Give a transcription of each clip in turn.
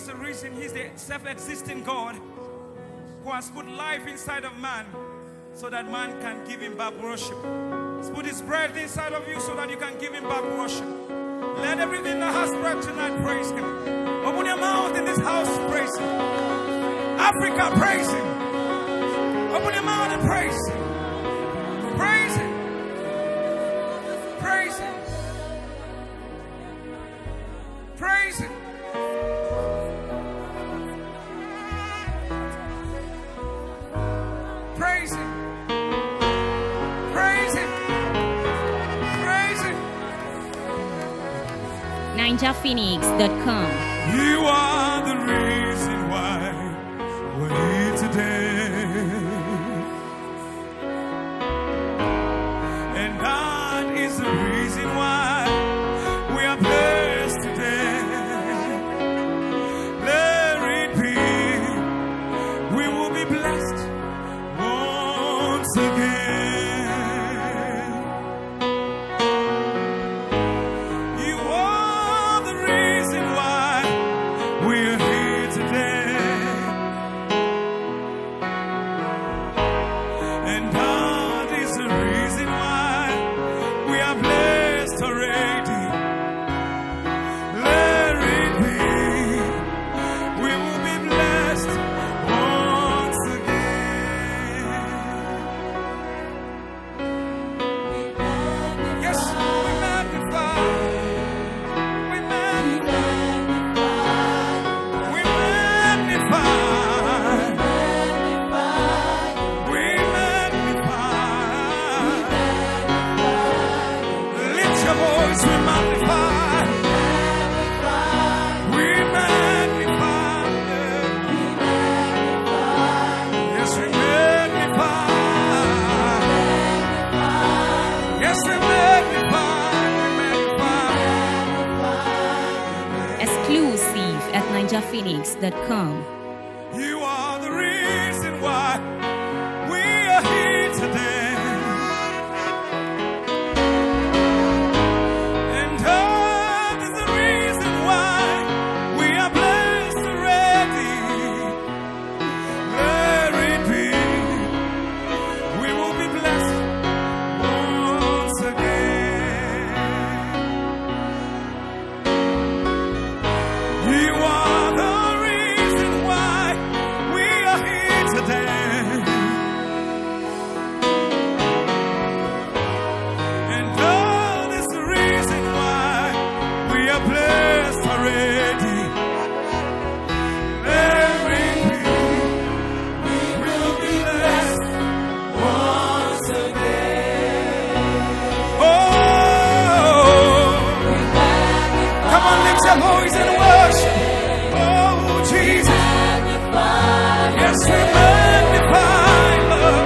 is the reason He's the self-existing God who has put life inside of man so that man can give Him back worship. He's put His breath inside of you so that you can give Him back worship. Let everything that has breath tonight praise Him. Open your mouth in this house, praise Him. Africa, praise Him. Open your mouth and praise Him. Praise Him. Praise Him. Praise Him. Praise Him. Praise Him. Praise Him. NinjaPhoenix.com. You are the reason why we're here today. And that is the reason why we are blessed today. Let it be. We will be blessed once again. You are the reason why we're here today. And that is the reason why we are blessed already. Let it be. We will be blessed once again. Yes, we magnify. We magnify. We magnify. We magnify. Lift your voice, we magnify. We magnify. Yes, we magnify. Yes, we magnify. We magnify. Exclusive at NinjaPhoenix.com. You are the reason why we are here today. And that is the reason why we are blessed already. Let it be. We will be blessed once again. You are the reason why we are here today. And that is the reason why we are blessed already. Let it be. We will be blessed once again. Oh, come on, lift your voice and worship. Oh, Jesus. Yes, we magnify, Lord.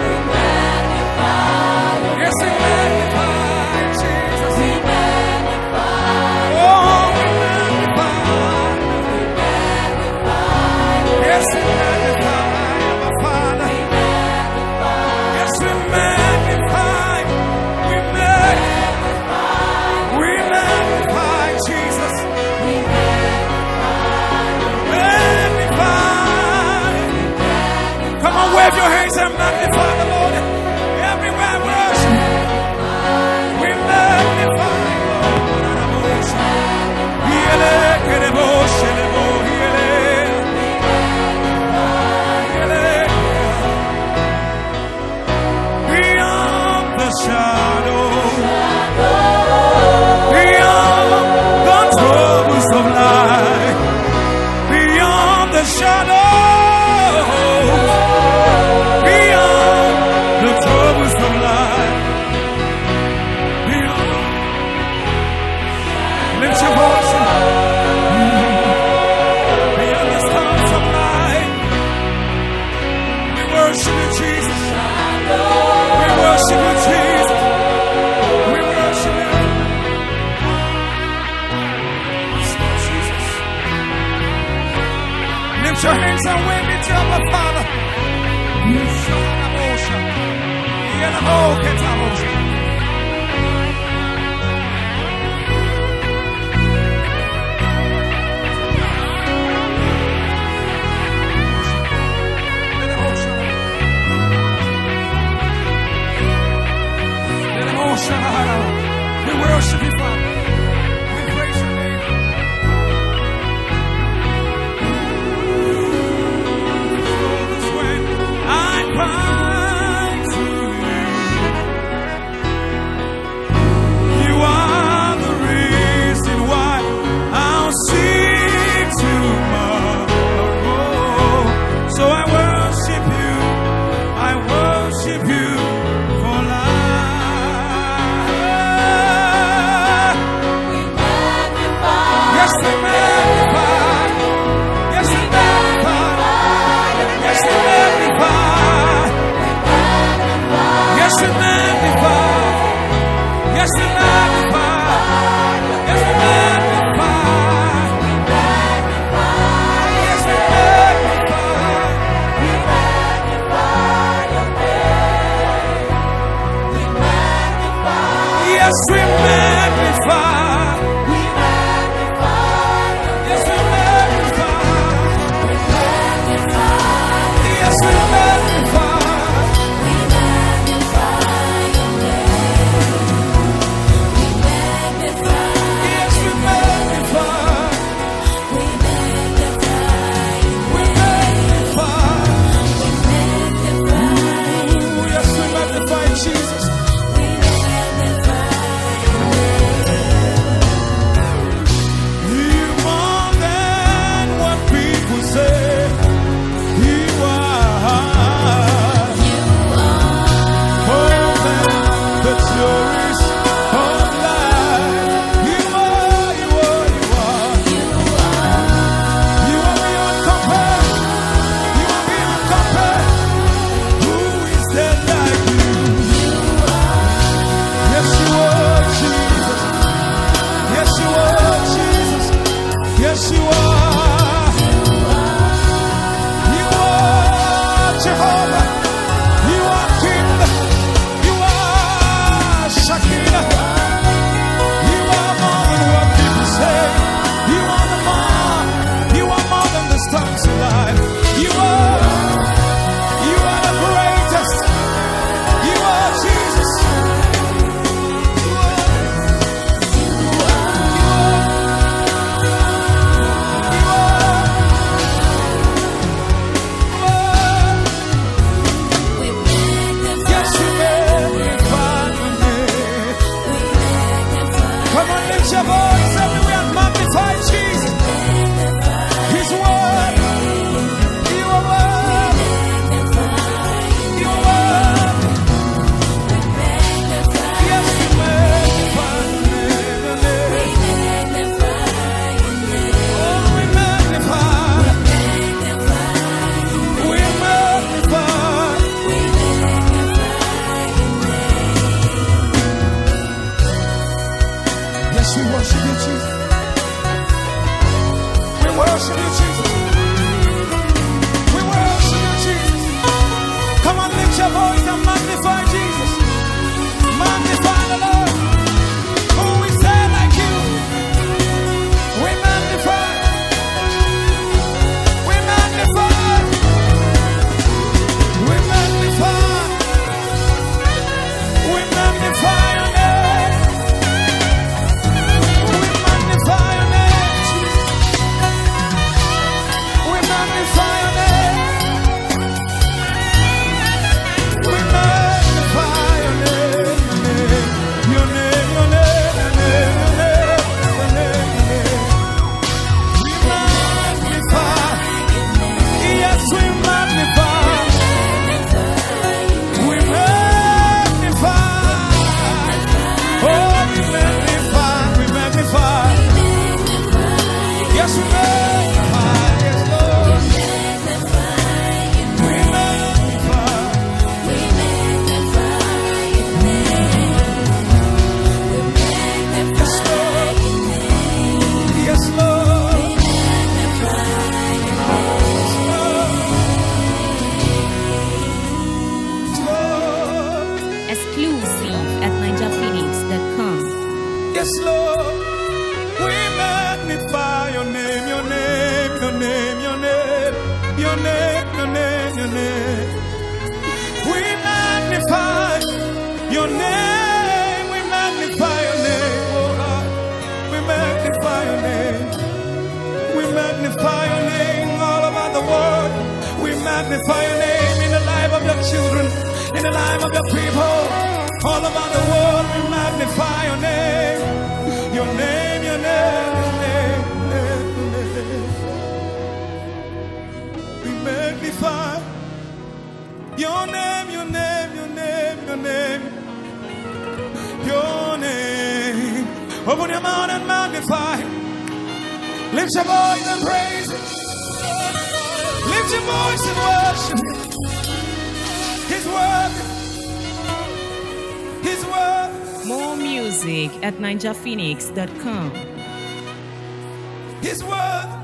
Yes, we magnify, Jesus. Oh, we magnify. Yes, we magnify, our Father. Yes, we magnify. We magnify. We magnify, Jesus. Magnify. Come on, wave your hands and magnify the Lord. Everywhere worship. We magnify, Lord. Hiele, kerebo, shelebo, hiele. Hiele. Beyond the shadow, beyond the troubles of life, beyond the shadow, beyond the troubles of life, beyond. Lift your voice beyond the storms of life. We worship you, Jesus. We worship you, Jesus. We worship you. Jesus. Lift your hands and wave it to our Father. You shall have ocean. You know, get our ocean. worship you, Jesus. We worship you, Jesus. Come on, lift your voice and magnify Jesus. Magnify the Lord. Who we say like you? We magnify. We magnify. We magnify. We magnify your name. We magnify your name, Jesus. We magnify your name. We magnify your name. Your name, your name, your name, your name, your name, your name. We magnify. Yes, we magnify. We magnify. Oh, we magnify. We magnify. Yes, we magnify. Yes, Lord. We magnify. Yes, Lord. Yes, Lord. Exclusive at NinjaPhoenix.com. Yes, Lord. We magnify your name, your name, your name, your name, your name, your name, your name. We magnify your name. We magnify your name, oh God. We magnify your name. We magnify your name all over the world. We magnify your name in the life of your children, in the life of your people, all over the world. We magnify your name, your name, your name, your name, your name, your name. We magnify your name, your name, your name, your name, your name. Open your mouth and magnify. Lift your voice and praise it. Lift your voice and worship Him. His word. His word. More music at NinjaPhoenix.com. His word.